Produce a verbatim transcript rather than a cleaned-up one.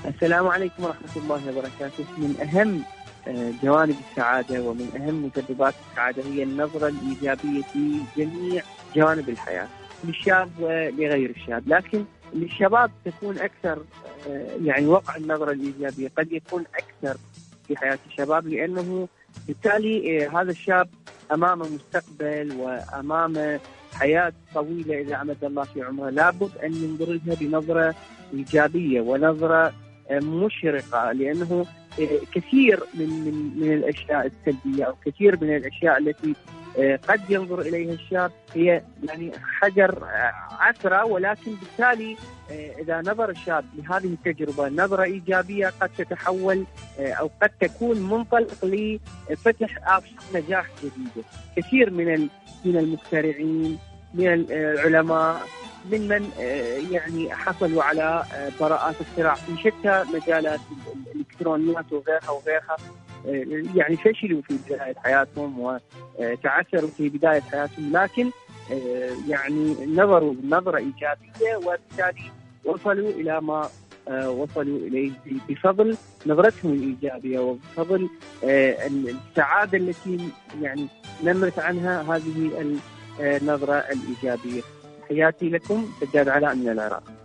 السلام عليكم ورحمة الله وبركاته. من أهم جوانب السعادة ومن أهم مسببات السعادة هي النظرة الإيجابية في جميع جوانب الحياة، للشاب ولغير الشاب. لكن للشباب تكون أكثر يعني وقع النظرة الإيجابية قد يكون أكثر في حياة الشباب، لأنه بالتالي هذا الشاب أمامه مستقبل وأمامه حياة طويلة إذا أمد الله في عمره. لابد أن ننظر لها بنظرة إيجابية ونظرة مشرقة، لأنه كثير من من من الأشياء السلبية أو كثير من الأشياء التي قد ينظر إليها الشاب هي يعني حجر عثرة، ولكن بالتالي إذا نظر الشاب لهذه التجربة نظرة إيجابية قد تتحول أو قد تكون منطلق لفتح آفاق نجاح جديدة. كثير من من المخترعين، من العلماء، من من يعني حصلوا على براءات اختراع في شتى مجالات الإلكترونيات وغيرها وغيرها، يعني فشلوا في بداية حياتهم وتعثروا في بداية حياتهم، لكن يعني نظروا بنظرة إيجابية وبالتالي وصلوا إلى ما وصلوا إليه بفضل نظرتهم الإيجابية وبفضل السعادة التي يعني نمت عنها هذه النظرة الإيجابية. حياتي لكم، سجاد علاء من العراق.